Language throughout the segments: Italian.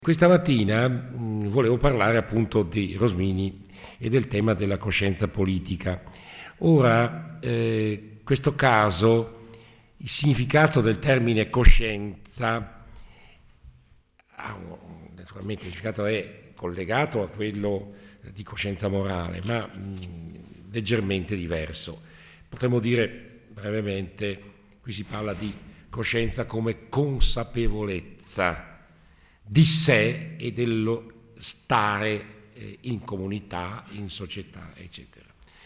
Questa mattina volevo parlare appunto di Rosmini e del tema della coscienza politica. Ora, questo caso, il significato del termine coscienza, naturalmente il significato è collegato a quello di coscienza morale, ma leggermente diverso. Potremmo dire brevemente, qui si parla di coscienza come consapevolezza di sé e dello stare in comunità, in società, eccetera.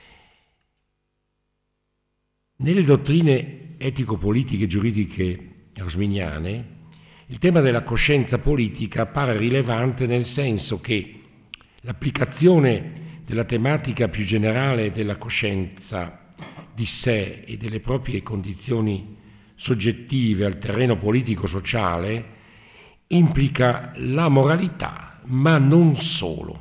Nelle dottrine etico-politiche e giuridiche rosminiane, il tema della coscienza politica appare rilevante nel senso che l'applicazione della tematica più generale della coscienza di sé e delle proprie condizioni soggettive al terreno politico-sociale implica la moralità, ma non solo.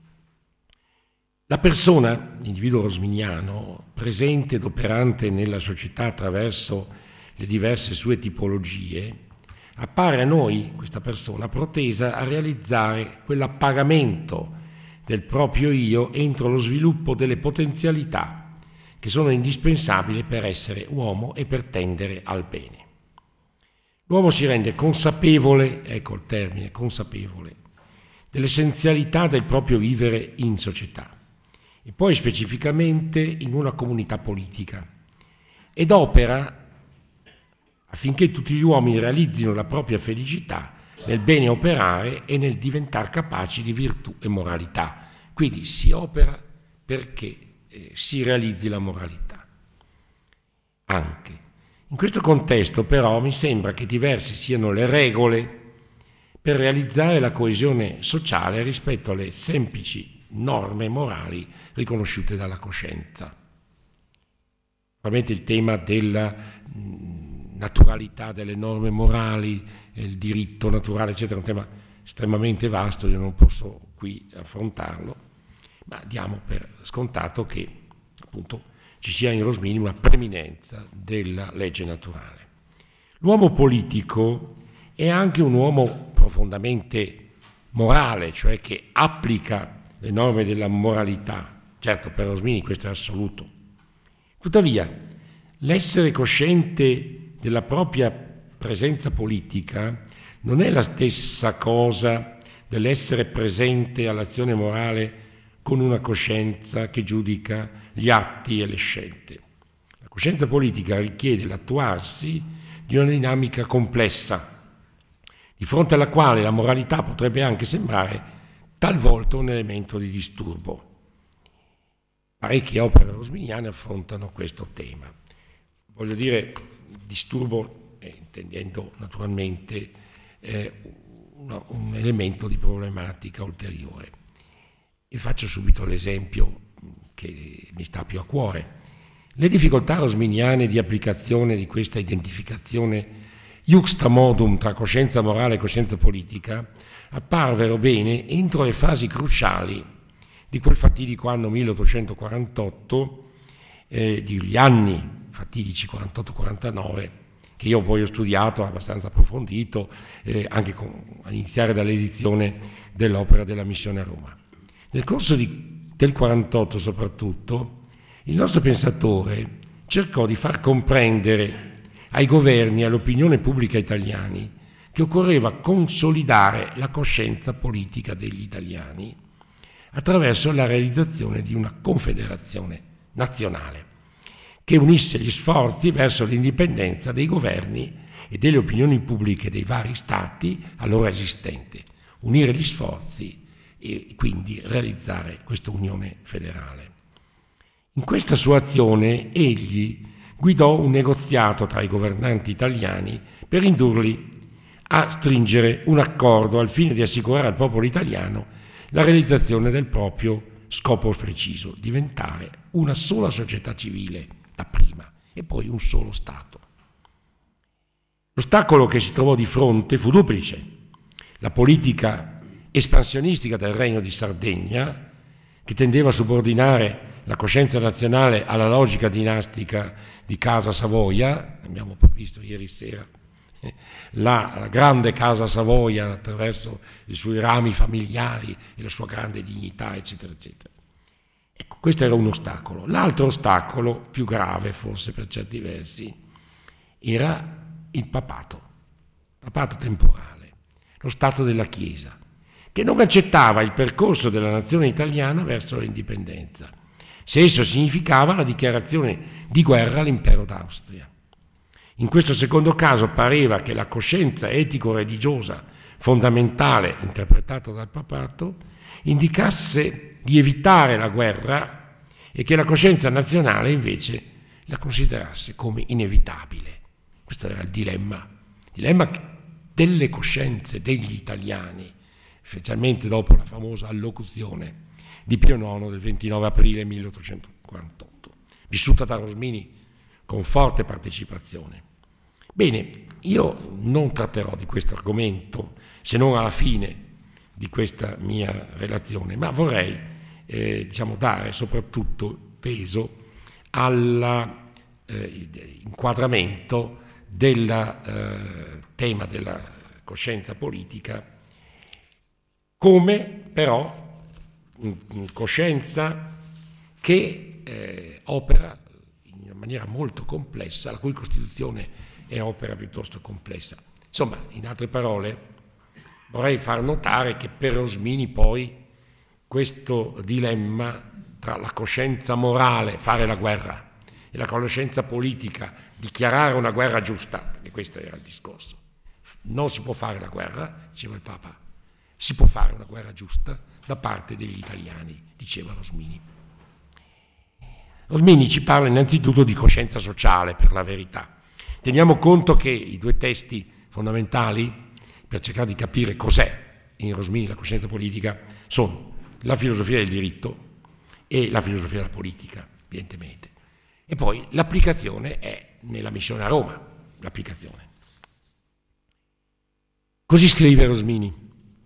La persona, l'individuo rosminiano, presente ed operante nella società attraverso le diverse sue tipologie, appare a noi, questa persona, protesa a realizzare quell'appagamento del proprio io entro lo sviluppo delle potenzialità che sono indispensabili per essere uomo e per tendere al bene. L'uomo si rende consapevole, ecco il termine, consapevole, dell'essenzialità del proprio vivere in società e poi specificamente in una comunità politica ed opera affinché tutti gli uomini realizzino la propria felicità nel bene operare e nel diventare capaci di virtù e moralità. Quindi si opera perché si realizzi la moralità. Anche in questo contesto però mi sembra che diverse siano le regole per realizzare la coesione sociale rispetto alle semplici norme morali riconosciute dalla coscienza. Ovviamente il tema della naturalità delle norme morali, il diritto naturale, eccetera, è un tema estremamente vasto, io non posso qui affrontarlo, ma diamo per scontato che appunto ci sia in Rosmini una preminenza della legge naturale. L'uomo politico è anche un uomo profondamente morale, cioè che applica le norme della moralità. Certo, per Rosmini questo è assoluto. Tuttavia, l'essere cosciente della propria presenza politica non è la stessa cosa dell'essere presente all'azione morale con una coscienza che giudica gli atti e le scelte. La coscienza politica richiede l'attuarsi di una dinamica complessa, di fronte alla quale la moralità potrebbe anche sembrare talvolta un elemento di disturbo. Parecchie opere rosminiane affrontano questo tema. Voglio dire disturbo, intendendo naturalmente un elemento di problematica ulteriore. E faccio subito l'esempio che mi sta più a cuore. Le difficoltà rosminiane di applicazione di questa identificazione iuxta modum tra coscienza morale e coscienza politica apparvero bene entro le fasi cruciali di quel fatidico anno 1848, degli anni fatidici 48-49, che io poi ho studiato abbastanza approfondito, anche a iniziare dall'edizione dell'opera della missione a Roma. Nel corso del 48 soprattutto, il nostro pensatore cercò di far comprendere ai governi e all'opinione pubblica italiani che occorreva consolidare la coscienza politica degli italiani attraverso la realizzazione di una confederazione nazionale che unisse gli sforzi verso l'indipendenza dei governi e delle opinioni pubbliche dei vari stati allora esistenti, unire gli sforzi e quindi realizzare questa unione federale. In questa sua azione egli guidò un negoziato tra i governanti italiani per indurli a stringere un accordo al fine di assicurare al popolo italiano la realizzazione del proprio scopo preciso, diventare una sola società civile dapprima e poi un solo Stato. L'ostacolo che si trovò di fronte fu duplice: la politica espansionistica del Regno di Sardegna, che tendeva a subordinare la coscienza nazionale alla logica dinastica di Casa Savoia, abbiamo visto ieri sera la grande casa Savoia attraverso i suoi rami familiari e la sua grande dignità, eccetera, eccetera. Ecco, questo era un ostacolo. L'altro ostacolo, più grave forse per certi versi, era il papato temporale, lo Stato della Chiesa, che non accettava il percorso della nazione italiana verso l'indipendenza, se esso significava la dichiarazione di guerra all'impero d'Austria. In questo secondo caso pareva che la coscienza etico-religiosa fondamentale interpretata dal papato indicasse di evitare la guerra e che la coscienza nazionale invece la considerasse come inevitabile. Questo era il dilemma delle coscienze degli italiani, specialmente dopo la famosa allocuzione di Pio IX del 29 aprile 1848, vissuta da Rosmini con forte partecipazione. Bene, io non tratterò di questo argomento se non alla fine di questa mia relazione, ma vorrei dare soprattutto peso all'inquadramento del tema della coscienza politica come però coscienza che opera in maniera molto complessa, la cui costituzione è opera piuttosto complessa. Insomma, in altre parole, vorrei far notare che per Rosmini poi questo dilemma tra la coscienza morale, fare la guerra, e la coscienza politica, dichiarare una guerra giusta, perché questo era il discorso. Non si può fare la guerra, diceva il Papa, si può fare una guerra giusta da parte degli italiani, diceva Rosmini. Rosmini ci parla innanzitutto di coscienza sociale, per la verità. Teniamo conto che i due testi fondamentali, per cercare di capire cos'è in Rosmini la coscienza politica, sono la filosofia del diritto e la filosofia della politica, evidentemente. E poi l'applicazione è nella missione a Roma, l'applicazione. Così scrive Rosmini,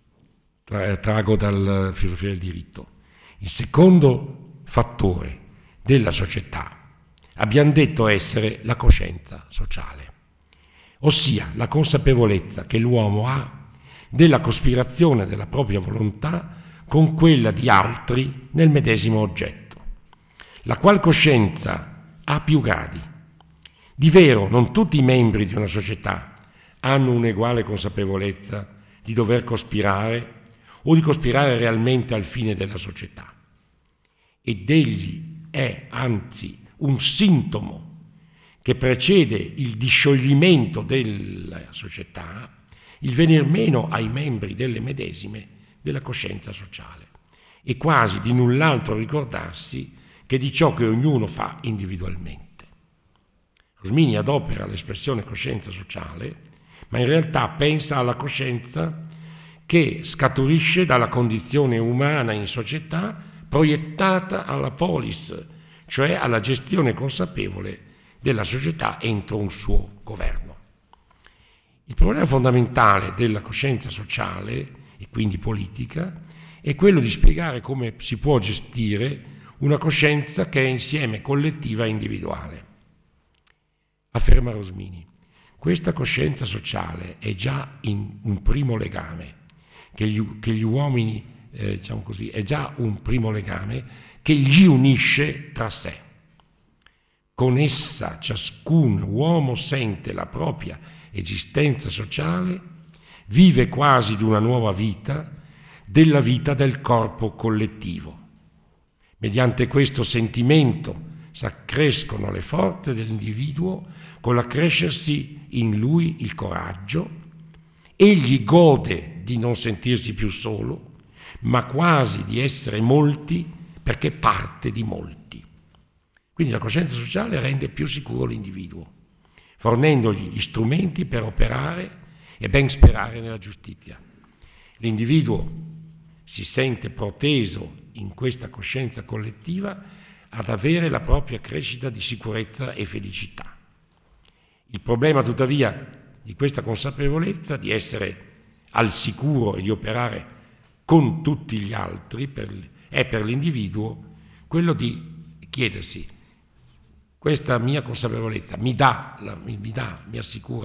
trago dalla filosofia del diritto. Il secondo fattore della società abbiamo detto essere la coscienza sociale, ossia la consapevolezza che l'uomo ha della cospirazione della propria volontà con quella di altri nel medesimo oggetto, la qual coscienza ha più gradi. Di vero, non tutti i membri di una società hanno un'uguale consapevolezza di dover cospirare o di cospirare realmente al fine della società. Ed egli è anzi un sintomo che precede il discioglimento della società, il venir meno ai membri delle medesime della coscienza sociale e quasi di null'altro ricordarsi che di ciò che ognuno fa individualmente. Rosmini adopera l'espressione coscienza sociale, ma in realtà pensa alla coscienza che scaturisce dalla condizione umana in società proiettata alla polis, cioè alla gestione consapevole della società entro un suo governo. Il problema fondamentale della coscienza sociale, e quindi politica, è quello di spiegare come si può gestire una coscienza che è insieme collettiva e individuale. Afferma Rosmini, questa coscienza sociale è già in un primo legame, che gli uomini, è già un primo legame che gli unisce tra sé. Con essa ciascun uomo sente la propria esistenza sociale, vive quasi di una nuova vita, della vita del corpo collettivo. Mediante questo sentimento s'accrescono le forze dell'individuo con l'accrescersi in lui il coraggio, egli gode di non sentirsi più solo, ma quasi di essere molti perché parte di molti. Quindi la coscienza sociale rende più sicuro l'individuo, fornendogli gli strumenti per operare e ben sperare nella giustizia. L'individuo si sente proteso in questa coscienza collettiva ad avere la propria crescita di sicurezza e felicità. Il problema, tuttavia, di questa consapevolezza di essere al sicuro e di operare con tutti gli altri è per l'individuo quello di chiedersi: questa mia consapevolezza mi assicura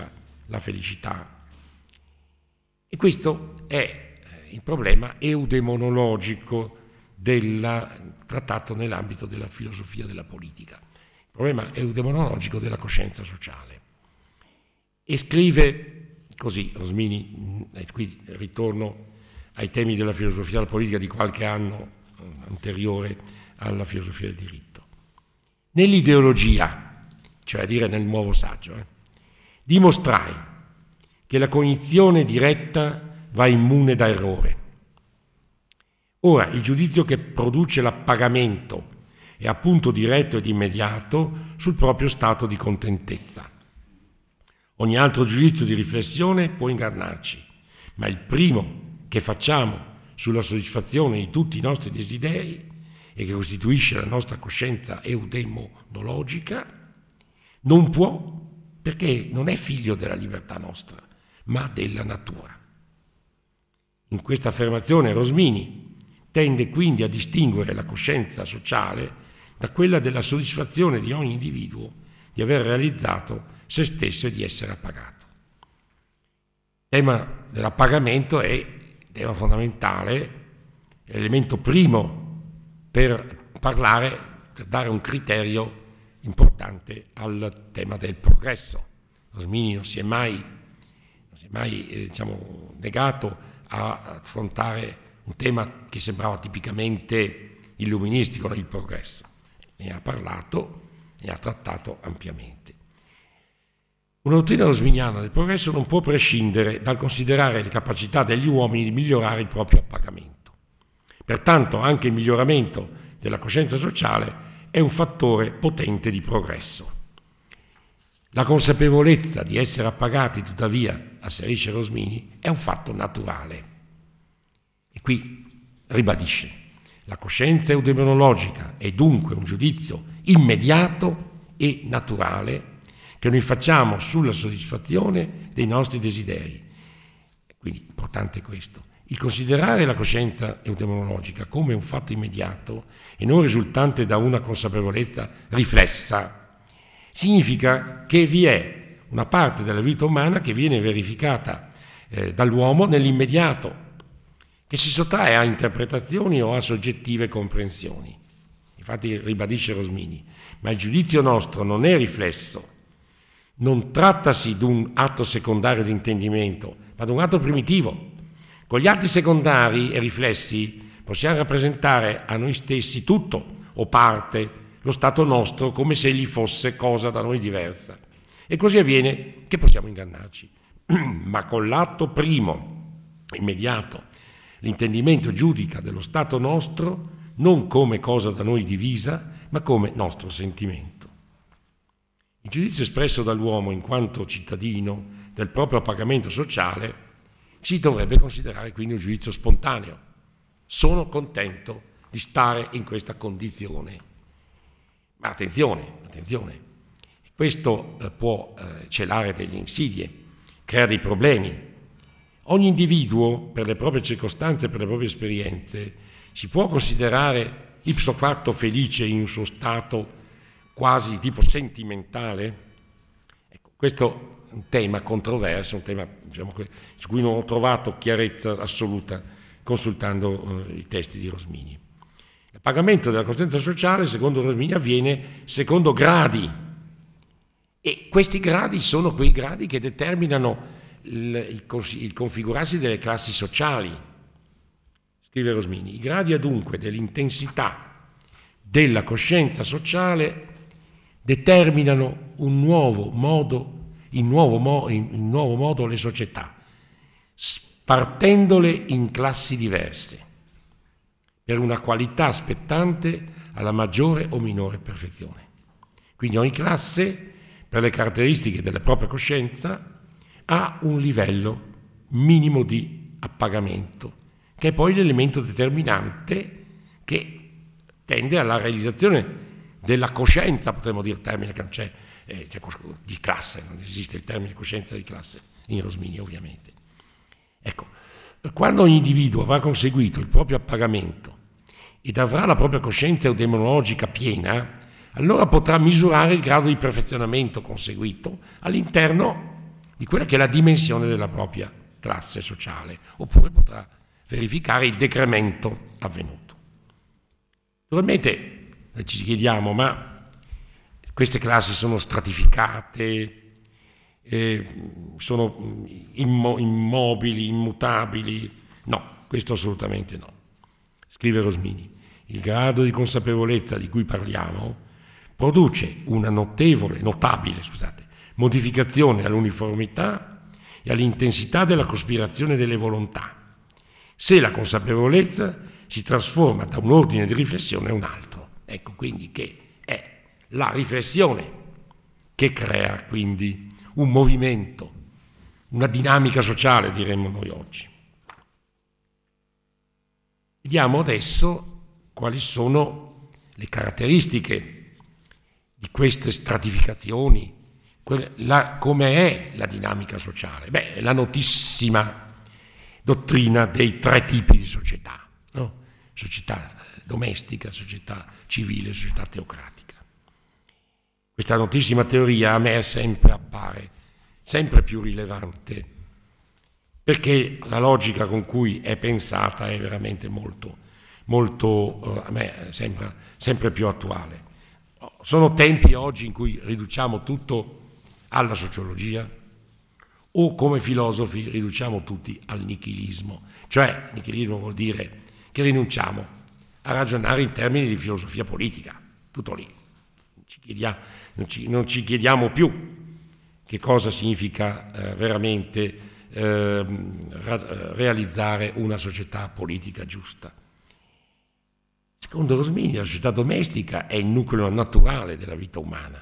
la felicità. E questo è il problema eudemonologico trattato nell'ambito della filosofia della politica, il problema eudemonologico della coscienza sociale. E scrive così Rosmini, e qui ritorno ai temi della filosofia della politica di qualche anno anteriore alla filosofia del diritto. Nell'ideologia, cioè a dire nel nuovo saggio, dimostrai che la cognizione diretta va immune da errore. Ora, il giudizio che produce l'appagamento è appunto diretto ed immediato sul proprio stato di contentezza. Ogni altro giudizio di riflessione può ingannarci, ma il primo che facciamo sulla soddisfazione di tutti i nostri desideri e che costituisce la nostra coscienza eudemonologica non può, perché non è figlio della libertà nostra, ma della natura. In questa affermazione Rosmini tende quindi a distinguere la coscienza sociale da quella della soddisfazione di ogni individuo di aver realizzato se stesso e di essere appagato. Il tema dell'appagamento è il tema fondamentale, l'elemento primo per dare un criterio importante al tema del progresso. Rosmini non si è mai negato a affrontare un tema che sembrava tipicamente illuministico, il progresso. Ne ha parlato, ne ha trattato ampiamente. Una dottrina rosminiana del progresso non può prescindere dal considerare le capacità degli uomini di migliorare il proprio appagamento. Pertanto anche il miglioramento della coscienza sociale è un fattore potente di progresso. La consapevolezza di essere appagati, tuttavia, asserisce Rosmini, è un fatto naturale. E qui ribadisce: la coscienza eudemonologica è dunque un giudizio immediato e naturale che noi facciamo sulla soddisfazione dei nostri desideri. Quindi importante questo. Il considerare la coscienza eudemonologica come un fatto immediato e non risultante da una consapevolezza riflessa significa che vi è una parte della vita umana che viene verificata dall'uomo nell'immediato, che si sottrae a interpretazioni o a soggettive comprensioni. Infatti ribadisce Rosmini, ma il giudizio nostro non è riflesso, non trattasi di un atto secondario di intendimento, ma di un atto primitivo. Con gli atti secondari e riflessi possiamo rappresentare a noi stessi tutto o parte, lo stato nostro, come se egli fosse cosa da noi diversa. E così avviene che possiamo ingannarci. Ma con l'atto primo, immediato, l'intendimento giudica dello stato nostro non come cosa da noi divisa, ma come nostro sentimento. Il giudizio espresso dall'uomo in quanto cittadino del proprio appagamento sociale si dovrebbe considerare quindi un giudizio spontaneo. Sono contento di stare in questa condizione. Ma attenzione, questo può celare delle insidie, crea dei problemi. Ogni individuo, per le proprie circostanze, per le proprie esperienze, si può considerare ipso facto felice in un suo stato quasi tipo sentimentale? Ecco, questo è un tema controverso, un tema su cui non ho trovato chiarezza assoluta consultando i testi di Rosmini. Il pagamento della coscienza sociale, secondo Rosmini, avviene secondo gradi, e questi gradi sono quei gradi che determinano il configurarsi delle classi sociali. Scrive Rosmini: i gradi adunque dell'intensità della coscienza sociale determinano in nuovo modo le società, spartendole in classi diverse, per una qualità spettante alla maggiore o minore perfezione. Quindi ogni classe, per le caratteristiche della propria coscienza, ha un livello minimo di appagamento, che è poi l'elemento determinante che tende alla realizzazione della coscienza, potremmo dire termine che non c'è di classe, non esiste il termine coscienza di classe in Rosmini ovviamente. Ecco, quando ogni individuo avrà conseguito il proprio appagamento ed avrà la propria coscienza eudemonologica piena, allora potrà misurare il grado di perfezionamento conseguito all'interno di quella che è la dimensione della propria classe sociale, oppure potrà verificare il decremento avvenuto. Naturalmente ci chiediamo, ma queste classi sono stratificate, sono immobili, immutabili? No, questo assolutamente no. Scrive Rosmini, il grado di consapevolezza di cui parliamo produce una notabile modificazione all'uniformità e all'intensità della cospirazione delle volontà, se la consapevolezza si trasforma da un ordine di riflessione a un altro. Ecco quindi che è la riflessione che crea quindi un movimento, una dinamica sociale, diremmo noi oggi. Vediamo adesso quali sono le caratteristiche di queste stratificazioni, come è la dinamica sociale. Beh, la notissima dottrina dei 3 tipi di società, no? Società domestica, società civile, società teocratica. Questa notissima teoria a me appare sempre più rilevante, perché la logica con cui è pensata è veramente a me sembra sempre più attuale. Sono tempi oggi in cui riduciamo tutto alla sociologia, o come filosofi riduciamo tutti al nichilismo. Cioè, nichilismo vuol dire che rinunciamo a ragionare in termini di filosofia politica, tutto lì. Non ci chiediamo più che cosa significa veramente realizzare una società politica giusta. Secondo Rosmini, la società domestica è il nucleo naturale della vita umana.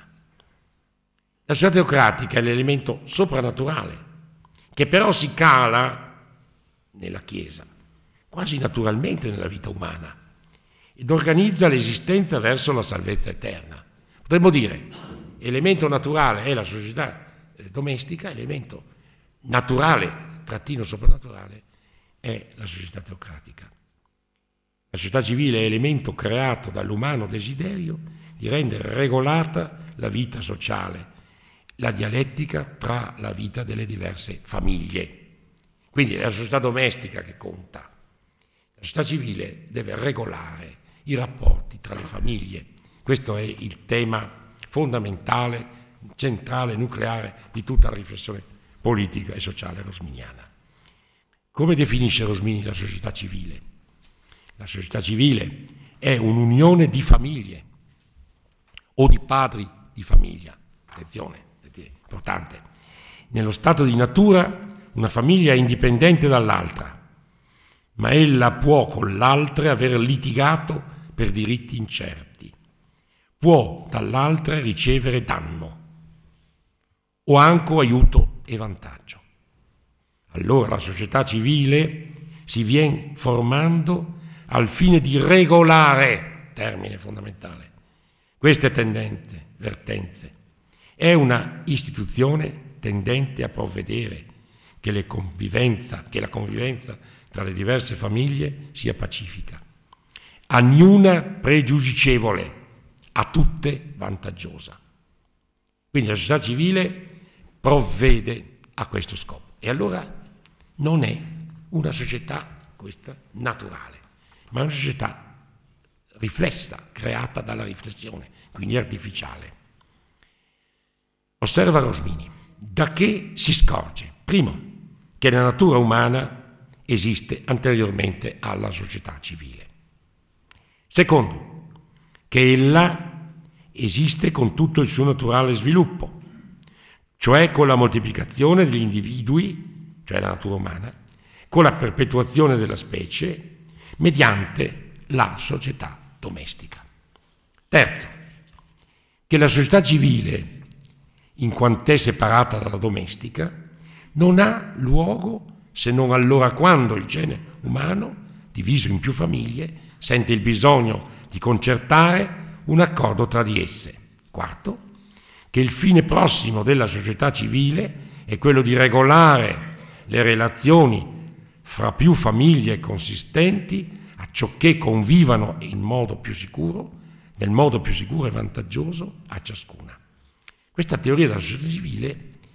La società teocratica è l'elemento soprannaturale, che però si cala nella Chiesa, quasi naturalmente nella vita umana, ed organizza l'esistenza verso la salvezza eterna. Potremmo dire, elemento naturale è la società domestica, elemento naturale, trattino soprannaturale, è la società teocratica. La società civile è elemento creato dall'umano desiderio di rendere regolata la vita sociale, la dialettica tra la vita delle diverse famiglie. Quindi è la società domestica che conta. La società civile deve regolare i rapporti tra le famiglie. Questo è il tema fondamentale, centrale, nucleare di tutta la riflessione politica e sociale rosminiana. Come definisce Rosmini la società civile? La società civile è un'unione di famiglie o di padri di famiglia. Attenzione, è importante. Nello stato di natura una famiglia è indipendente dall'altra, ma ella può con l'altra aver litigato per diritti incerti. Può dall'altra ricevere danno o anche aiuto e vantaggio. Allora la società civile si viene formando al fine di regolare, termine fondamentale, queste vertenze. È una istituzione tendente a provvedere che la convivenza tra le diverse famiglie sia pacifica, a niuna pregiudicevole, a tutte vantaggiosa. Quindi la società civile provvede a questo scopo. E allora non è una società questa naturale, ma è una società riflessa, creata dalla riflessione, quindi artificiale. Osserva Rosmini, da che si scorge, primo, che la natura umana esiste anteriormente alla società civile. Secondo, che ella esiste con tutto il suo naturale sviluppo, cioè con la moltiplicazione degli individui, cioè la natura umana, con la perpetuazione della specie, mediante la società domestica. Terzo, che la società civile, in quant'è separata dalla domestica, non ha luogo se non allora quando il genere umano, diviso in più famiglie, sente il bisogno di concertare un accordo tra di esse. Quarto, che il fine prossimo della società civile è quello di regolare le relazioni fra più famiglie consistenti acciocché convivano nel modo più sicuro e vantaggioso a ciascuna. Questa teoria della società civile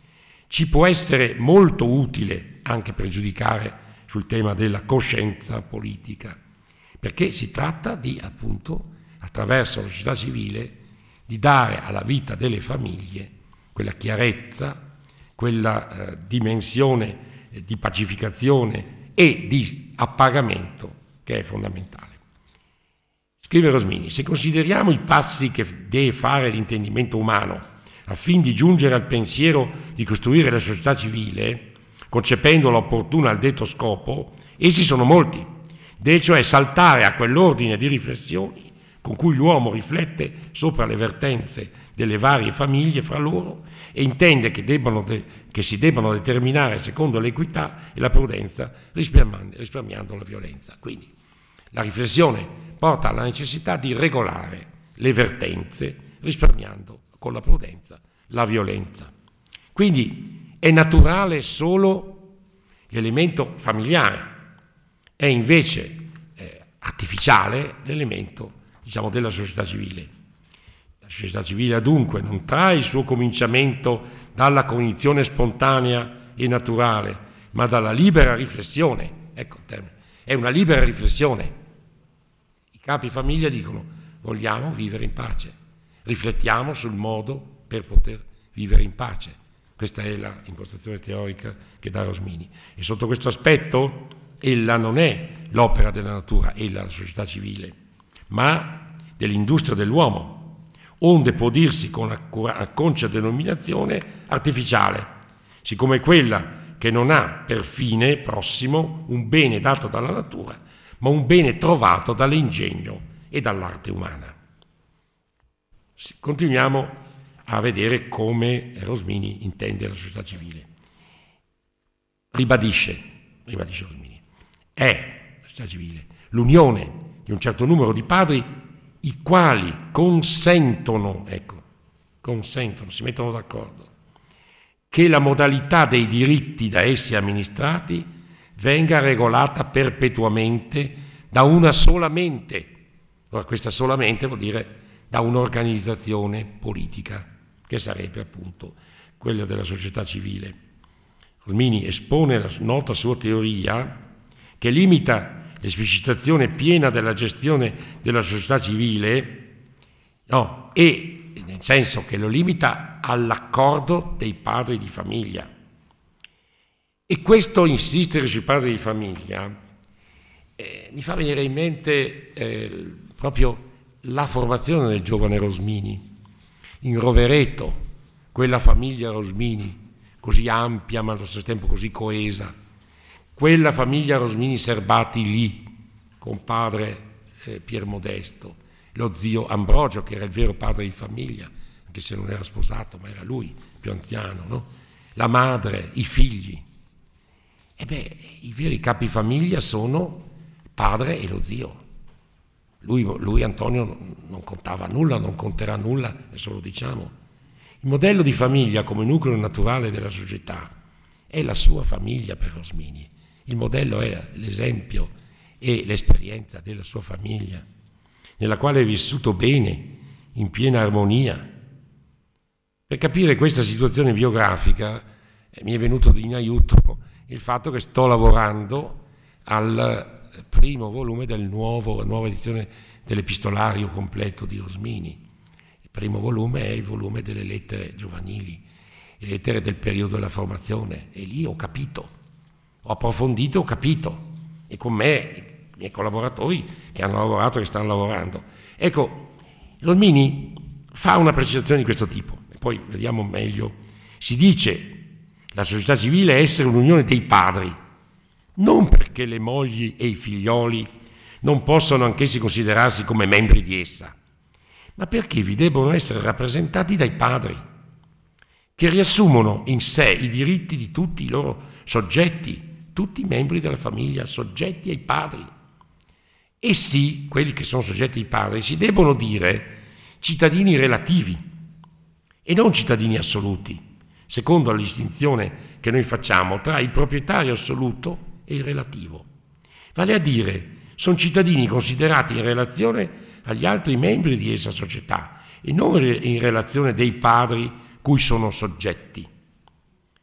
ci può essere molto utile anche per giudicare sul tema della coscienza politica, perché si tratta di, appunto, attraverso la società civile, di dare alla vita delle famiglie quella chiarezza, quella dimensione di pacificazione e di appagamento che è fondamentale. Scrive Rosmini: se consideriamo i passi che deve fare l'intendimento umano affin di giungere al pensiero di costruire la società civile, concependola opportuna al detto scopo, essi sono molti. Deve cioè saltare a quell'ordine di riflessioni con cui l'uomo riflette sopra le vertenze delle varie famiglie fra loro e intende che si debbano determinare secondo l'equità e la prudenza, risparmiando la violenza. Quindi la riflessione porta alla necessità di regolare le vertenze, risparmiando con la prudenza la violenza. Quindi è naturale solo l'elemento familiare, è invece artificiale l'elemento, diciamo, della società civile. La società civile dunque non trae il suo cominciamento dalla cognizione spontanea e naturale, ma dalla libera riflessione. Ecco il termine, è una libera riflessione. I capi famiglia dicono: vogliamo vivere in pace, riflettiamo sul modo per poter vivere in pace. Questa è la impostazione teorica che dà Rosmini. E sotto questo aspetto ella non è l'opera della natura, ella la società civile, ma dell'industria dell'uomo, onde può dirsi con una conscia denominazione artificiale, siccome quella che non ha per fine prossimo un bene dato dalla natura, ma un bene trovato dall'ingegno e dall'arte umana. Continuiamo a vedere come Rosmini intende la società civile. Ribadisce Rosmini, è la società civile l'unione di un certo numero di padri i quali consentono, si mettono d'accordo, che la modalità dei diritti da essi amministrati venga regolata perpetuamente da una sola mente. Ora, questa solamente vuol dire da un'organizzazione politica, che sarebbe appunto quella della società civile. Rosmini espone la nota sua teoria che limita l'esplicitazione piena della gestione della società civile, e nel senso che lo limita all'accordo dei padri di famiglia. E questo insistere sui padri di famiglia mi fa venire in mente proprio la formazione del giovane Rosmini in Rovereto, quella famiglia Rosmini così ampia ma allo stesso tempo così coesa, quella famiglia Rosmini Serbati lì, con padre Pier Modesto, lo zio Ambrogio che era il vero padre di famiglia, anche se non era sposato, ma era lui più anziano, no? La madre, i figli. I veri capifamiglia sono padre e lo zio. Lui Antonio non contava nulla, non conterà nulla, adesso lo diciamo. Il modello di famiglia come nucleo naturale della società è la sua famiglia per Rosmini. Il modello è l'esempio e l'esperienza della sua famiglia, nella quale è vissuto bene, in piena armonia. Per capire questa situazione biografica mi è venuto in aiuto il fatto che sto lavorando al primo volume la nuova edizione dell'Epistolario completo di Rosmini. Il primo volume è il volume delle lettere giovanili, le lettere del periodo della formazione, e lì ho capito, ho approfondito, ho capito, e con me i miei collaboratori che hanno lavorato e che stanno lavorando. Ecco, Rosmini fa una precisazione di questo tipo, e poi vediamo meglio. Si dice la società civile è essere un'unione dei padri, non perché le mogli e i figlioli non possano anch'essi considerarsi come membri di essa, ma perché vi debbono essere rappresentati dai padri, che riassumono in sé i diritti di tutti i loro soggetti, tutti i membri della famiglia, soggetti ai padri. Essi, quelli che sono soggetti ai padri, si debbono dire cittadini relativi e non cittadini assoluti, secondo la distinzione che noi facciamo tra il proprietario assoluto e il relativo. Vale a dire, sono cittadini considerati in relazione agli altri membri di essa società e non in relazione dei padri cui sono soggetti.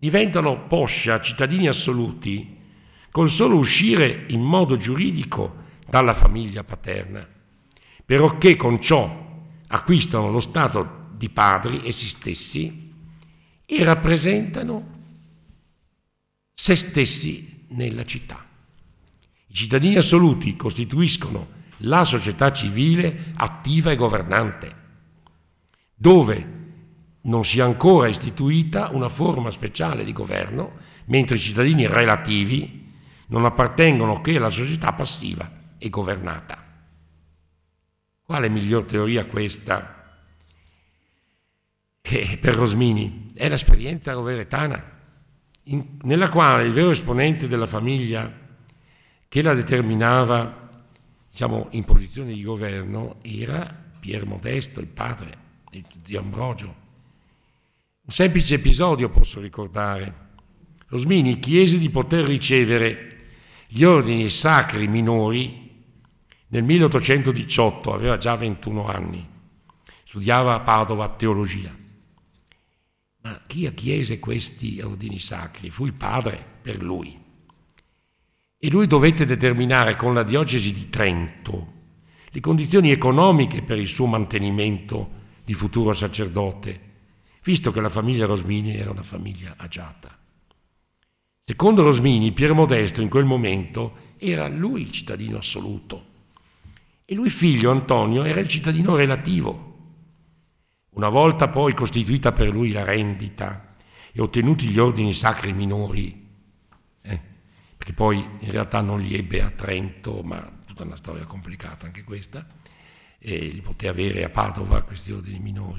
diventano poscia cittadini assoluti col solo uscire in modo giuridico dalla famiglia paterna, perché con ciò acquistano lo stato di padri essi stessi e rappresentano se stessi nella città. I cittadini assoluti costituiscono la società civile attiva e governante, dove non si è ancora istituita una forma speciale di governo, mentre i cittadini relativi non appartengono che alla società passiva e governata. Quale miglior teoria questa che per Rosmini? È l'esperienza roveretana, nella quale il vero esponente della famiglia che la determinava, in posizione di governo era Pier Modesto, il padre di zio Ambrogio. Un semplice episodio posso ricordare. Rosmini chiese di poter ricevere gli ordini sacri minori nel 1818, aveva già 21 anni, studiava a Padova teologia. Ma chi chiese questi ordini sacri? Fu il padre per lui. E lui dovette determinare con la diocesi di Trento le condizioni economiche per il suo mantenimento di futuro sacerdote, visto che la famiglia Rosmini era una famiglia agiata. Secondo Rosmini, Pier Modesto in quel momento era lui il cittadino assoluto e lui figlio Antonio era il cittadino relativo. Una volta poi costituita per lui la rendita e ottenuti gli ordini sacri minori, perché poi in realtà non li ebbe a Trento, ma tutta una storia complicata anche questa, e li poté avere a Padova questi ordini minori.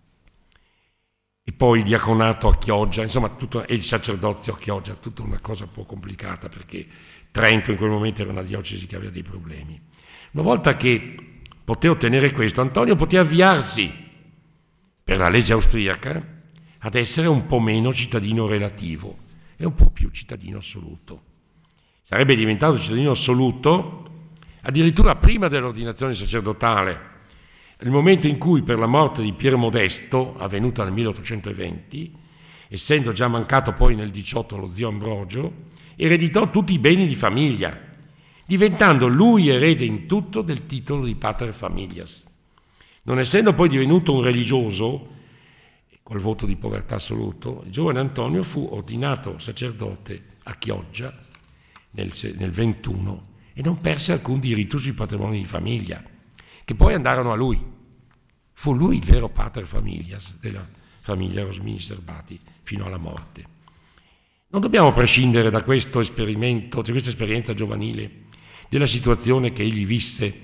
E poi il diaconato a Chioggia, e il sacerdozio a Chioggia, tutta una cosa un po' complicata perché Trento in quel momento era una diocesi che aveva dei problemi. Una volta che poté ottenere questo, Antonio poté avviarsi per la legge austriaca ad essere un po' meno cittadino relativo e un po' più cittadino assoluto. Sarebbe diventato cittadino assoluto addirittura prima dell'ordinazione sacerdotale, nel momento in cui per la morte di Pier Modesto, avvenuta nel 1820, essendo già mancato poi nel 18 lo zio Ambrogio, ereditò tutti i beni di famiglia, diventando lui erede in tutto del titolo di pater familias. Non essendo poi divenuto un religioso, col voto di povertà assoluto, il giovane Antonio fu ordinato sacerdote a Chioggia nel 21 e non perse alcun diritto sui patrimoni di famiglia, che poi andarono a lui. Fu lui il vero pater familias della famiglia Rosmini Serbati fino alla morte. Non dobbiamo prescindere da questo esperimento, da questa esperienza giovanile, della situazione che egli visse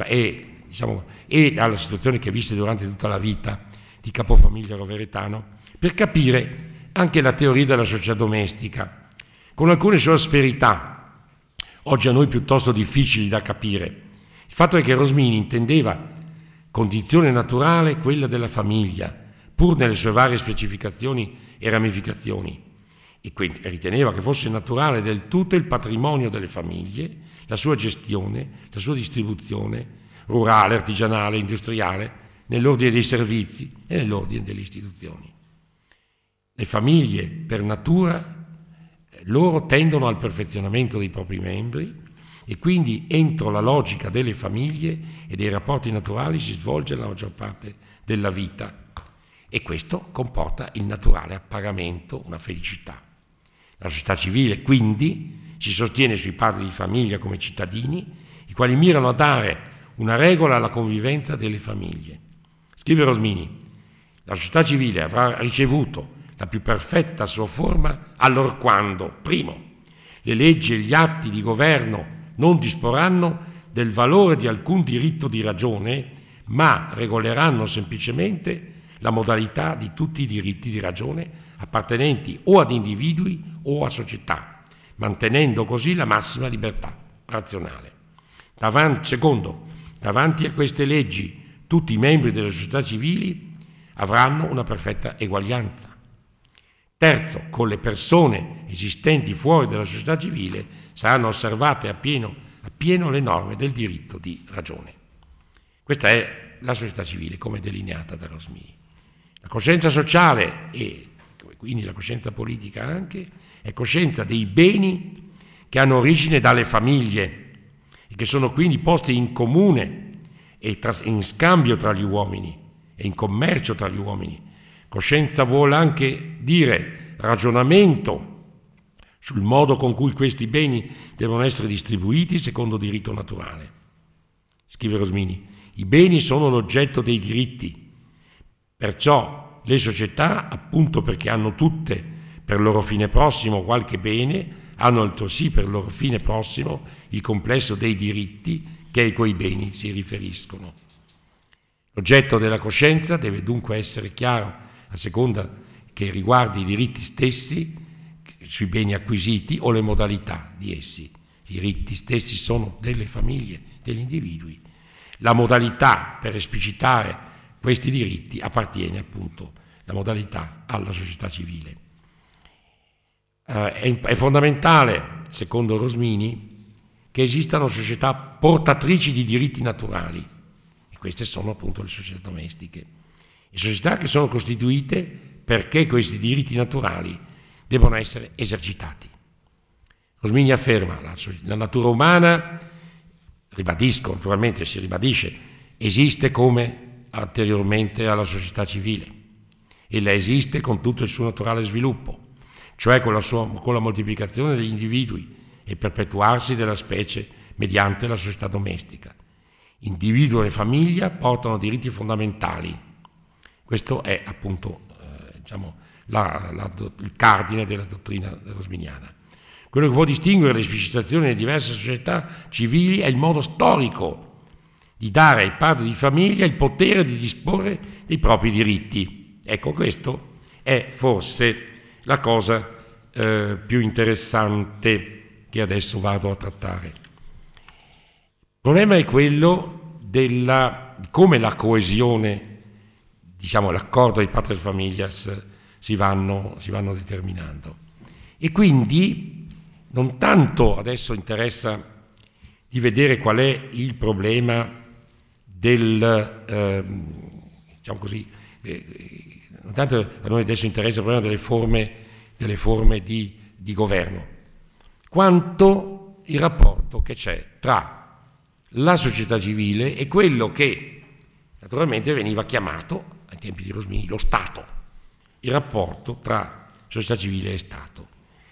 e dalla situazione che visse durante tutta la vita di capofamiglia roveretano, per capire anche la teoria della società domestica, con alcune sue asperità, oggi a noi piuttosto difficili da capire. Il fatto è che Rosmini intendeva condizione naturale quella della famiglia, pur nelle sue varie specificazioni e ramificazioni, e quindi riteneva che fosse naturale del tutto il patrimonio delle famiglie, la sua gestione, la sua distribuzione rurale, artigianale, industriale, nell'ordine dei servizi e nell'ordine delle istituzioni. Le famiglie, per natura, loro tendono al perfezionamento dei propri membri e quindi entro la logica delle famiglie e dei rapporti naturali si svolge la maggior parte della vita e questo comporta il naturale appagamento, una felicità. La società civile quindi si sostiene sui padri di famiglia come cittadini, i quali mirano a dare una regola alla convivenza delle famiglie. Scrive Rosmini, la società civile avrà ricevuto la più perfetta sua forma allorquando, primo, le leggi e gli atti di governo non disporranno del valore di alcun diritto di ragione, ma regoleranno semplicemente la modalità di tutti i diritti di ragione appartenenti o ad individui o a società, mantenendo così la massima libertà razionale. Secondo, davanti a queste leggi tutti i membri delle società civili avranno una perfetta eguaglianza. Terzo, con le persone esistenti fuori dalla società civile saranno osservate appieno le norme del diritto di ragione. Questa è la società civile come delineata da Rosmini. La coscienza sociale e quindi la coscienza politica anche, è coscienza dei beni che hanno origine dalle famiglie e che sono quindi posti in comune e in scambio tra gli uomini e in commercio tra gli uomini. Coscienza vuole anche dire ragionamento sul modo con cui questi beni devono essere distribuiti secondo diritto naturale. Scrive Rosmini, i beni sono l'oggetto dei diritti, perciò le società, appunto perché hanno tutte per loro fine prossimo qualche bene, hanno altresì per loro fine prossimo il complesso dei diritti che ai quei beni si riferiscono. L'oggetto della coscienza deve dunque essere chiaro a seconda che riguardi i diritti stessi sui beni acquisiti o le modalità di essi. I diritti stessi sono delle famiglie, degli individui. La modalità per esplicitare questi diritti appartiene appunto la modalità alla società civile. È fondamentale, secondo Rosmini, che esistano società portatrici di diritti naturali, e queste sono appunto le società domestiche, e società che sono costituite perché questi diritti naturali devono essere esercitati. Rosmini afferma la natura umana, ribadisco, naturalmente si ribadisce, esiste come anteriormente alla società civile. Ella esiste con tutto il suo naturale sviluppo, cioè con la moltiplicazione degli individui e perpetuarsi della specie mediante la società domestica. Individuo e famiglia portano diritti fondamentali. Questo è appunto il cardine della dottrina rosminiana. Quello che può distinguere l'esplicitazione delle diverse società civili è il modo storico di dare ai padri di famiglia il potere di disporre dei propri diritti. Ecco, questo è forse la cosa più interessante che adesso vado a trattare. Il problema è quello di come la coesione, l'accordo dei pater familias si vanno determinando. E quindi non tanto adesso interessa di vedere qual è il problema non tanto a noi adesso interessa il problema delle forme di governo, quanto il rapporto che c'è tra la società civile e quello che naturalmente veniva chiamato ai tempi di Rosmini lo Stato, il rapporto tra società civile e Stato.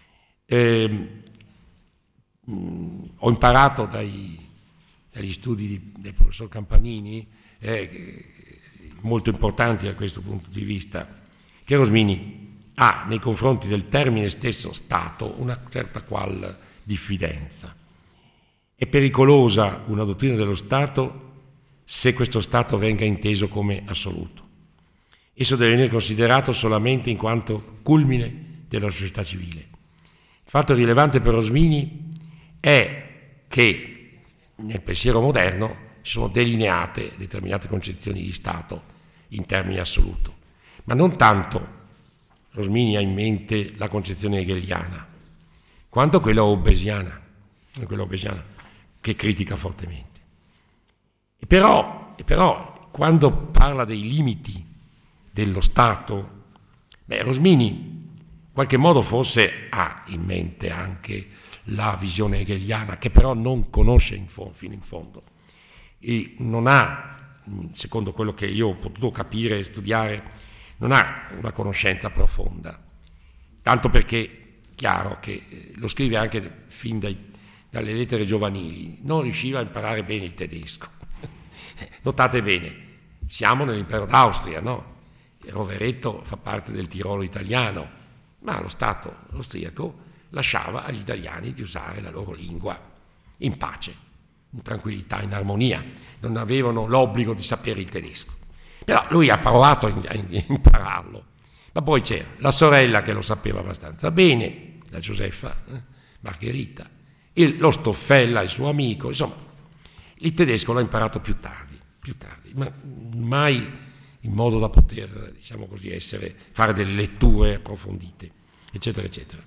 Ho imparato dagli studi del professor Campanini, molto importanti da questo punto di vista, che Rosmini ha nei confronti del termine stesso Stato una certa qual diffidenza. È pericolosa una dottrina dello Stato se questo Stato venga inteso come assoluto. Esso deve venire considerato solamente in quanto culmine della società civile. Il fatto rilevante per Rosmini è che nel pensiero moderno si sono delineate determinate concezioni di Stato in termini assoluto, ma non tanto Rosmini ha in mente la concezione hegeliana, quanto quella hobbesiana che critica fortemente. E però quando parla dei limiti dello Stato, Rosmini in qualche modo forse ha in mente anche la visione hegeliana, che però non conosce fino in fondo e non ha, secondo quello che io ho potuto capire e studiare, non ha una conoscenza profonda, tanto perché chiaro che lo scrive anche fin dalle lettere giovanili, non riusciva a imparare bene il tedesco. Notate bene, siamo nell'impero d'Austria, no? Rovereto fa parte del Tirolo italiano, ma lo Stato austriaco lasciava agli italiani di usare la loro lingua in pace, in tranquillità, in armonia, non avevano l'obbligo di sapere il tedesco. Però lui ha provato a impararlo, ma poi c'era la sorella che lo sapeva abbastanza bene, la Giuseppa Margherita, lo Stoffella, il suo amico, insomma, il tedesco l'ha imparato più tardi, ma mai in modo da poter, fare delle letture approfondite, eccetera, eccetera.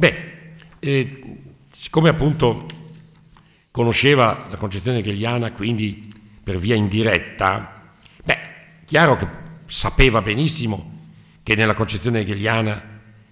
Siccome appunto conosceva la concezione hegeliana, quindi per via indiretta, chiaro che sapeva benissimo che nella concezione hegeliana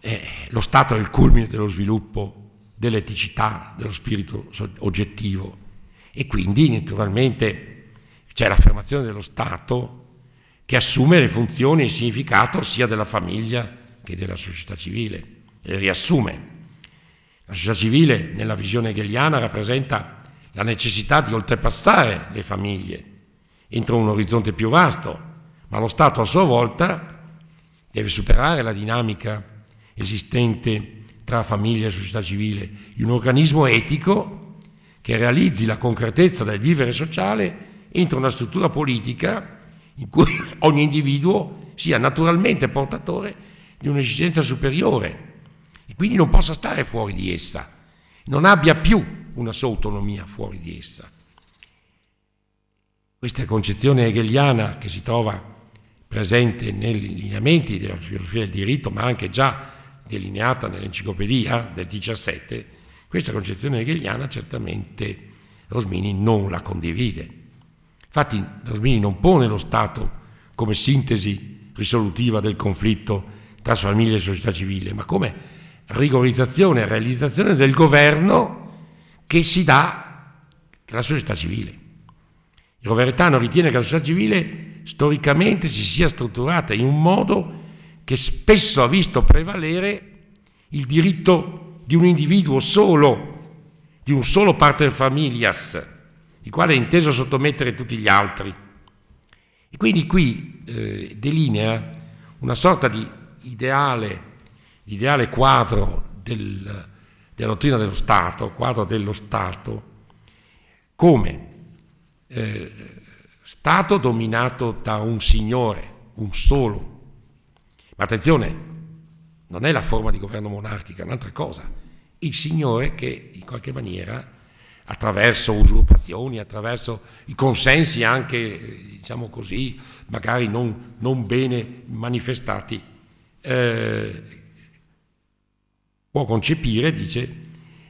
lo Stato è il culmine dello sviluppo dell'eticità, dello spirito oggettivo, e quindi naturalmente c'è l'affermazione dello Stato che assume le funzioni e il significato sia della famiglia che della società civile, e riassume. La società civile, nella visione hegeliana, rappresenta la necessità di oltrepassare le famiglie entro un orizzonte più vasto, ma lo Stato a sua volta deve superare la dinamica esistente tra famiglia e società civile in un organismo etico che realizzi la concretezza del vivere sociale entro una struttura politica in cui ogni individuo sia naturalmente portatore di un'esigenza superiore e quindi non possa stare fuori di essa, non abbia più una sua autonomia fuori di essa. Questa concezione hegeliana, che si trova presente nei lineamenti della filosofia del diritto, ma anche già delineata nell'enciclopedia del 17, questa concezione hegeliana certamente Rosmini non la condivide. Infatti Rosmini non pone lo Stato come sintesi risolutiva del conflitto tra famiglia e società civile, ma come rigorizzazione e realizzazione del governo che si dà alla società civile. Il Roveretano ritiene che la società civile storicamente si sia strutturata in un modo che spesso ha visto prevalere il diritto di un individuo solo, di un solo pater familias, il quale è inteso sottomettere tutti gli altri. E quindi qui delinea una sorta di ideale quadro della dottrina dello Stato, quadro dello Stato, come Stato dominato da un signore, un solo. Ma attenzione, non è la forma di governo monarchica, è un'altra cosa. Il signore che in qualche maniera, attraverso usurpazioni, attraverso i consensi anche, diciamo così, magari non bene manifestati, può concepire, dice,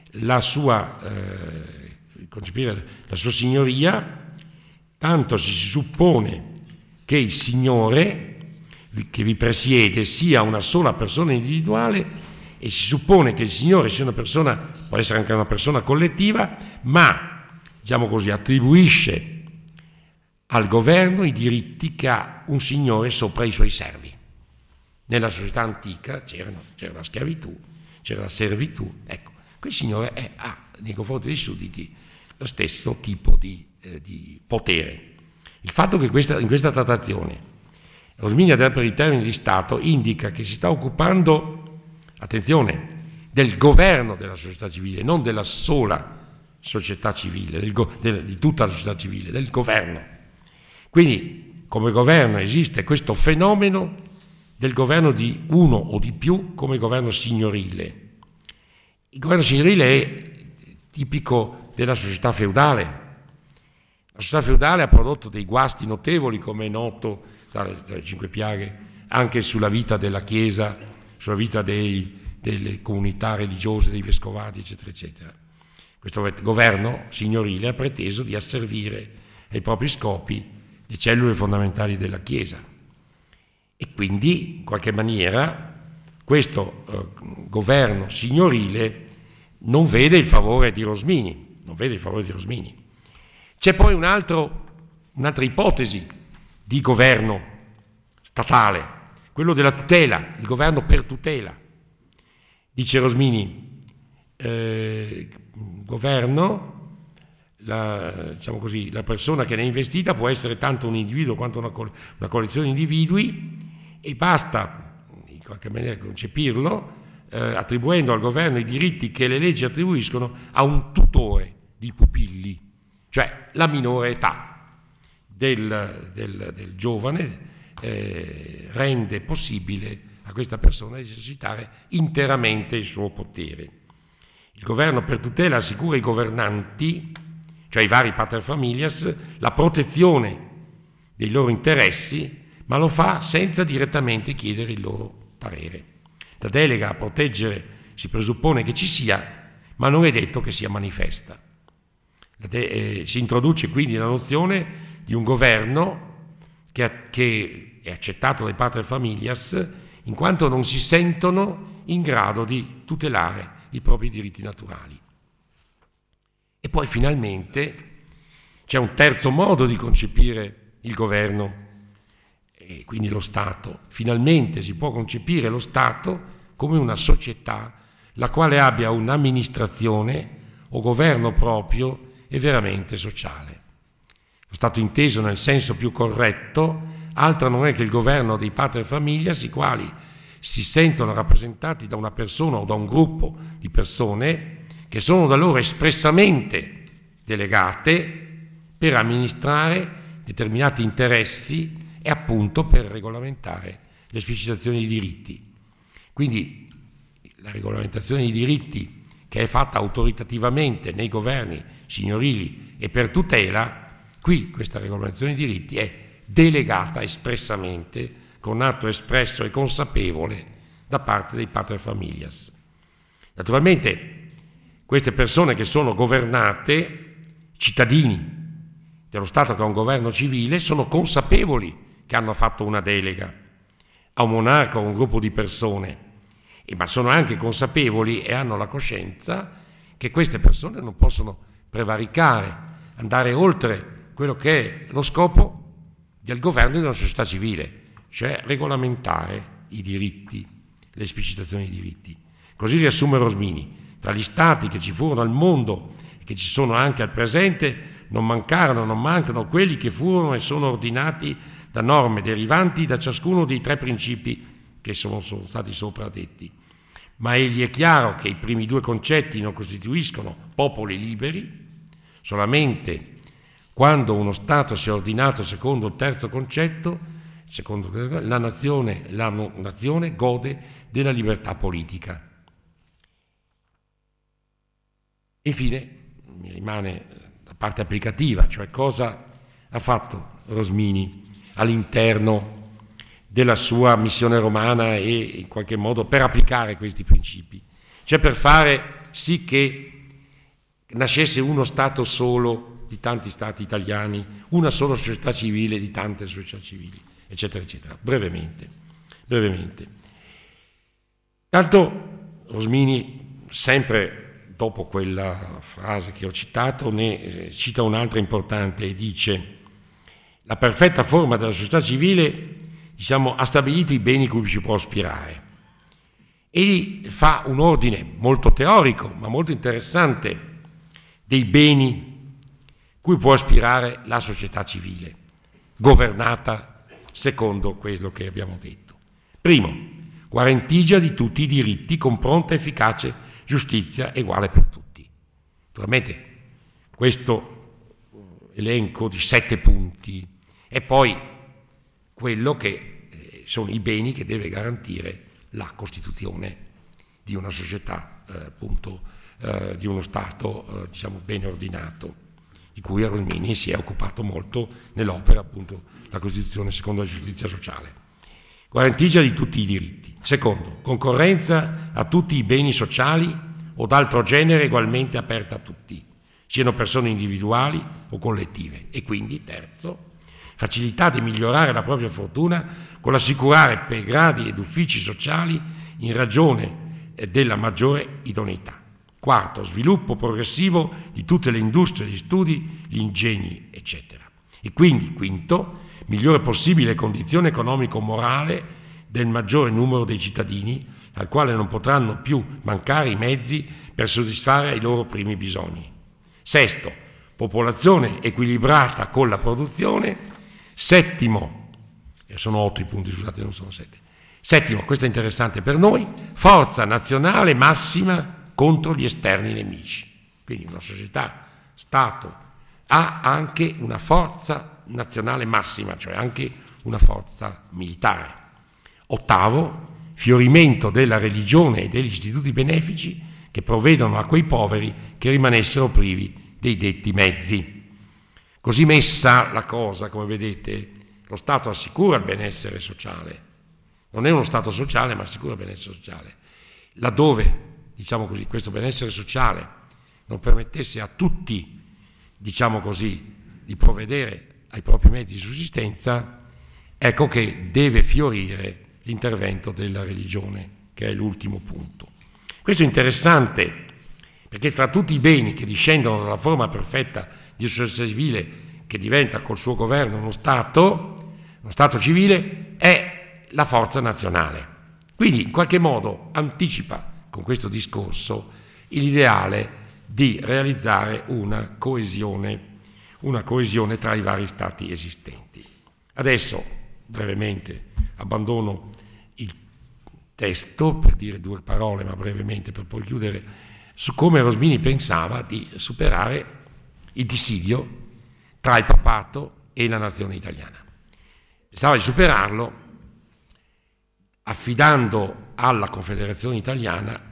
concepire la sua signoria, tanto si suppone che il signore che vi presiede sia una sola persona individuale e si suppone che il signore sia una persona, può essere anche una persona collettiva, ma, diciamo così, attribuisce al governo i diritti che ha un signore sopra i suoi servi. Nella società antica c'era la schiavitù, c'era la servitù, ecco, quel signore ha nei confronti dei sudditi lo stesso tipo di potere. Il fatto che in questa trattazione Rosmini adempie i termini di Stato indica che si sta occupando, attenzione, del governo della società civile, non della sola società civile, di tutta la società civile, del governo. Quindi come governo esiste questo fenomeno del governo di uno o di più come governo signorile. Il governo signorile è tipico della società feudale. La società feudale ha prodotto dei guasti notevoli, come è noto dalle Cinque Piaghe, anche sulla vita della Chiesa, sulla vita delle comunità religiose, dei vescovadi, eccetera, eccetera. Questo governo signorile ha preteso di asservire ai propri scopi le cellule fondamentali della Chiesa. E quindi, in qualche maniera, questo governo signorile non vede il favore di Rosmini, C'è poi un'altra ipotesi di governo statale, quello della tutela, il governo per tutela. Dice Rosmini, governo, diciamo così, la persona che ne è investita può essere tanto un individuo quanto una collezione di individui, e basta in qualche maniera concepirlo attribuendo al governo i diritti che le leggi attribuiscono a un tutore di pupilli, cioè la minore età del giovane rende possibile a questa persona esercitare interamente il suo potere. Il governo per tutela assicura ai governanti, cioè i vari pater familias, la protezione dei loro interessi, ma lo fa senza direttamente chiedere il loro parere. La delega a proteggere si presuppone che ci sia, ma non è detto che sia manifesta. Si introduce quindi la nozione di un governo che è accettato dai pater familias in quanto non si sentono in grado di tutelare i propri diritti naturali. E poi finalmente c'è un terzo modo di concepire il governo e quindi lo Stato. Finalmente si può concepire lo Stato come una società la quale abbia un'amministrazione o governo proprio e veramente sociale. Lo Stato inteso nel senso più corretto altro non è che il governo dei pater familias, i quali si sentono rappresentati da una persona o da un gruppo di persone che sono da loro espressamente delegate per amministrare determinati interessi e appunto per regolamentare l'esplicitazione di diritti. Quindi la regolamentazione di diritti che è fatta autoritativamente nei governi signorili e per tutela, qui questa regolamentazione di diritti è delegata espressamente con atto espresso e consapevole da parte dei pater familias. Naturalmente queste persone che sono governate, cittadini dello Stato che ha un governo civile, sono consapevoli che hanno fatto una delega a un monarca o a un gruppo di persone, ma sono anche consapevoli e hanno la coscienza che queste persone non possono prevaricare, andare oltre quello che è lo scopo del governo di una società civile, cioè regolamentare i diritti, l'esplicitazione dei diritti. Così riassume Rosmini: tra gli stati che ci furono al mondo e che ci sono anche al presente, non mancano quelli che furono e sono ordinati da norme derivanti da ciascuno dei tre principi che sono stati sopra detti. Ma egli è chiaro che i primi due concetti non costituiscono popoli liberi, solamente quando uno Stato si è ordinato secondo il terzo concetto, la nazione gode della libertà politica. Infine mi rimane la parte applicativa, cioè cosa ha fatto Rosmini all'interno della sua missione romana e in qualche modo per applicare questi principi, cioè per fare sì che nascesse uno Stato solo di tanti Stati italiani, una sola società civile di tante società civili, eccetera, eccetera. Brevemente. Tanto Rosmini, sempre dopo quella frase che ho citato, ne cita un'altra importante e dice: la perfetta forma della società civile, ha stabilito i beni cui si può aspirare. Egli fa un ordine molto teorico, ma molto interessante, dei beni cui può aspirare la società civile, governata secondo quello che abbiamo detto. Primo, guarentigia di tutti i diritti con pronta, efficace giustizia uguale per tutti. Naturalmente questo elenco di 7 punti è poi quello che sono i beni che deve garantire la costituzione di una società, di uno Stato, ben ordinato, di cui Rosmini si è occupato molto nell'opera, appunto, la Costituzione secondo la giustizia sociale. Guarentigia di tutti i diritti. Secondo, concorrenza a tutti i beni sociali o d'altro genere egualmente aperta a tutti, siano persone individuali o collettive. E quindi, terzo, facilità di migliorare la propria fortuna con l'assicurare per gradi ed uffici sociali in ragione della maggiore idoneità. Quarto, sviluppo progressivo di tutte le industrie, gli studi, gli ingegni, eccetera. E quindi, quinto, migliore possibile condizione economico-morale del maggiore numero dei cittadini, al quale non potranno più mancare i mezzi per soddisfare i loro primi bisogni. Sesto, popolazione equilibrata con la produzione. Settimo, sono 8 i punti, scusate, non sono 7. Settimo, questo è interessante per noi, forza nazionale massima contro gli esterni nemici. Quindi una società, Stato, ha anche una forza nazionale massima, cioè anche una forza militare. Ottavo, fiorimento della religione e degli istituti benefici che provvedono a quei poveri che rimanessero privi dei detti mezzi. Così messa la cosa, come vedete, lo Stato assicura il benessere sociale. Non è uno Stato sociale, ma assicura il benessere sociale. Laddove, questo benessere sociale non permettesse a tutti, di provvedere ai propri mezzi di sussistenza, ecco che deve fiorire l'intervento della religione, che è l'ultimo punto. Questo è interessante perché tra tutti i beni che discendono dalla forma perfetta di società civile, che diventa col suo governo uno Stato civile, è la forza nazionale. Quindi in qualche modo anticipa con questo discorso l'ideale di realizzare una coesione tra i vari Stati esistenti. Adesso, brevemente, abbandono il testo per dire due parole, ma brevemente per poi chiudere, su come Rosmini pensava di superare il dissidio tra il papato e la nazione italiana. Pensava di superarlo affidando alla Confederazione Italiana,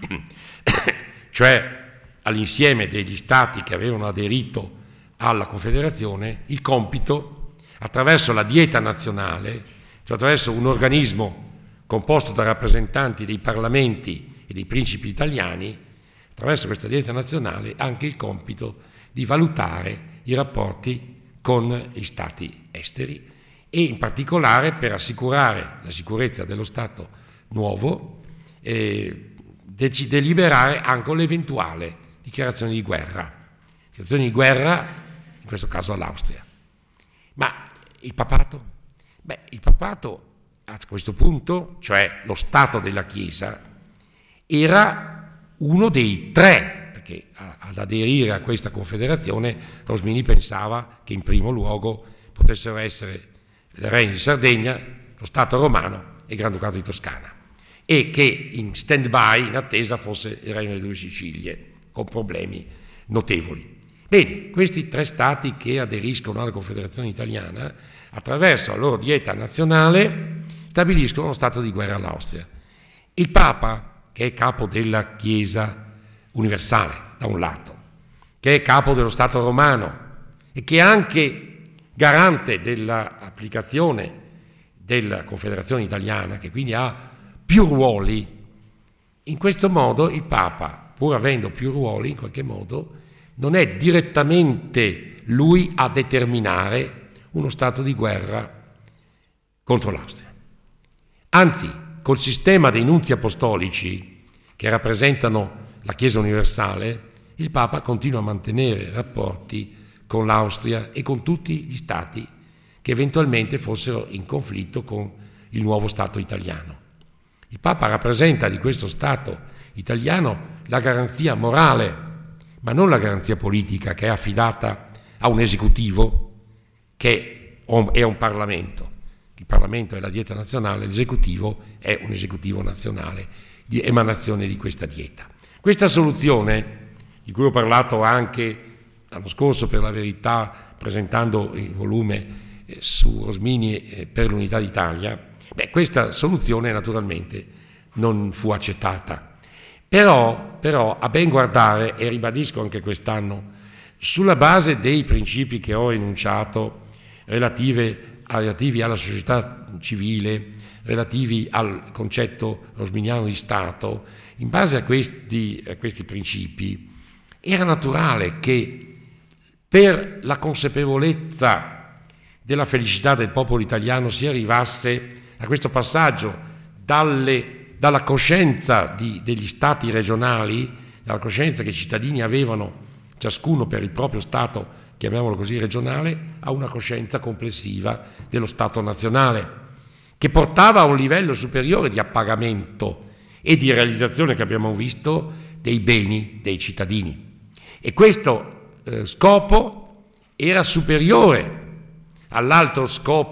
cioè all'insieme degli Stati che avevano aderito alla Confederazione, il compito, attraverso la dieta nazionale, cioè attraverso un organismo composto da rappresentanti dei parlamenti e dei principi italiani, attraverso questa dieta nazionale anche il compito di valutare i rapporti con gli Stati esteri e in particolare per assicurare la sicurezza dello Stato nuovo, deliberare anche l'eventuale dichiarazione di guerra. Dichiarazione di guerra, in questo caso all'Austria. Ma il papato? Beh, il papato a questo punto, cioè lo Stato della Chiesa, era uno dei tre, perché ad aderire a questa confederazione Rosmini pensava che in primo luogo potessero essere il Regno di Sardegna, lo Stato romano e il Granducato di Toscana, e che in stand-by, in attesa, fosse il Regno delle Due Sicilie, con problemi notevoli. Bene, questi tre Stati che aderiscono alla Confederazione Italiana, attraverso la loro dieta nazionale, stabiliscono uno stato di guerra all'Austria. Il Papa, che è capo della Chiesa universale, da un lato, che è capo dello Stato romano e che è anche garante dell'applicazione della Confederazione Italiana, che quindi ha più ruoli, in questo modo il Papa, pur avendo più ruoli, in qualche modo, non è direttamente lui a determinare uno stato di guerra contro l'Austria. Anzi, col sistema dei nunzi apostolici che rappresentano la Chiesa universale, il Papa continua a mantenere rapporti con l'Austria e con tutti gli stati che eventualmente fossero in conflitto con il nuovo Stato italiano. Il Papa rappresenta di questo Stato italiano la garanzia morale, ma non la garanzia politica che è affidata a un esecutivo che è un Parlamento. Il Parlamento è la dieta nazionale, l'esecutivo è un esecutivo nazionale di emanazione di questa dieta. Questa soluzione, di cui ho parlato anche l'anno scorso per la Verità, presentando il volume su Rosmini per l'Unità d'Italia, questa soluzione naturalmente non fu accettata. Però a ben guardare, e ribadisco anche quest'anno, sulla base dei principi che ho enunciato relativi alla società civile, relativi al concetto rosminiano di Stato, in base a questi principi, era naturale che per la consapevolezza della felicità del popolo italiano si arrivasse a questo passaggio dalla coscienza degli stati regionali, dalla coscienza che i cittadini avevano ciascuno per il proprio Stato, chiamiamolo così, regionale, a una coscienza complessiva dello Stato nazionale, che portava a un livello superiore di appagamento e di realizzazione, che abbiamo visto, dei beni dei cittadini. E questo scopo era superiore all'altro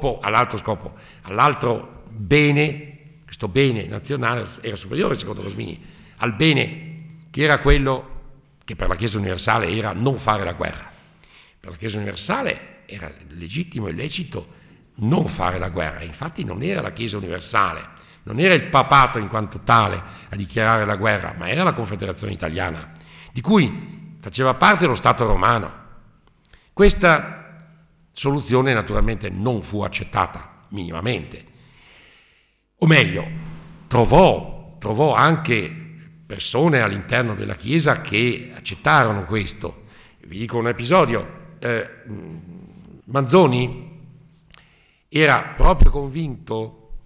bene, questo bene nazionale era superiore, secondo Rosmini, al bene che era quello che per la Chiesa universale era non fare la guerra. Per la Chiesa universale era legittimo e lecito non fare la guerra, infatti non era la Chiesa universale, non era il papato in quanto tale a dichiarare la guerra, ma era la Confederazione Italiana, di cui faceva parte lo Stato romano. Questa soluzione naturalmente non fu accettata minimamente, o meglio, trovò anche persone all'interno della Chiesa che accettarono questo. Vi dico un episodio. Manzoni era proprio convinto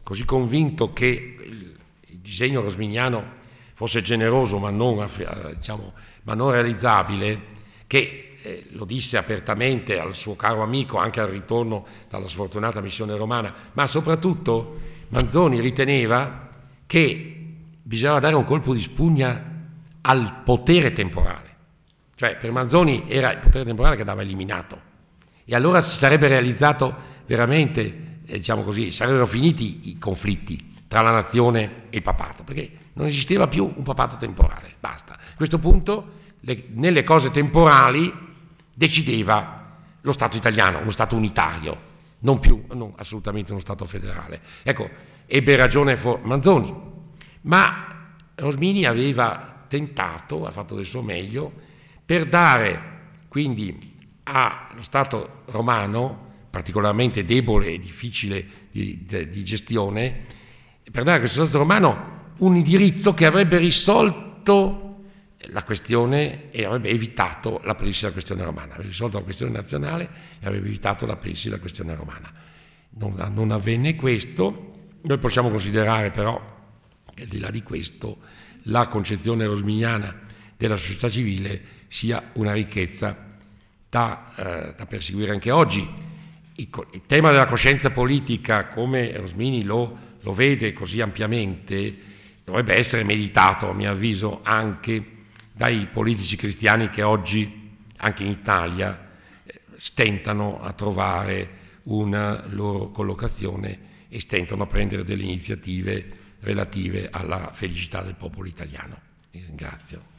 così convinto che il disegno rosminiano fosse generoso ma non, diciamo, ma non realizzabile, che lo disse apertamente al suo caro amico anche al ritorno dalla sfortunata missione romana, ma soprattutto Manzoni riteneva che bisognava dare un colpo di spugna al potere temporale, cioè per Manzoni era il potere temporale che andava eliminato, e allora si sarebbe realizzato veramente, diciamo così, sarebbero finiti i conflitti tra la nazione e il papato, perché non esisteva più un papato temporale, basta. A questo punto nelle cose temporali decideva lo Stato italiano, uno Stato unitario, non assolutamente uno Stato federale. Ecco, ebbe ragione Manzoni, ma Rosmini aveva tentato, ha fatto del suo meglio, per dare quindi allo Stato romano, particolarmente debole e difficile di gestione, per dare a questo Stato romano un indirizzo che avrebbe risolto la questione e avrebbe evitato l'aprirsi della questione romana, avrebbe risolto la questione nazionale e avrebbe evitato l'aprirsi della questione romana. Non avvenne questo. Noi possiamo considerare però che al di là di questo la concezione rosminiana della società civile sia una ricchezza da perseguire anche oggi. Il tema della coscienza politica, come Rosmini lo vede così ampiamente, dovrebbe essere meditato, a mio avviso, anche dai politici cristiani che oggi, anche in Italia, stentano a trovare una loro collocazione e stentano a prendere delle iniziative relative alla felicità del popolo italiano. Vi ringrazio.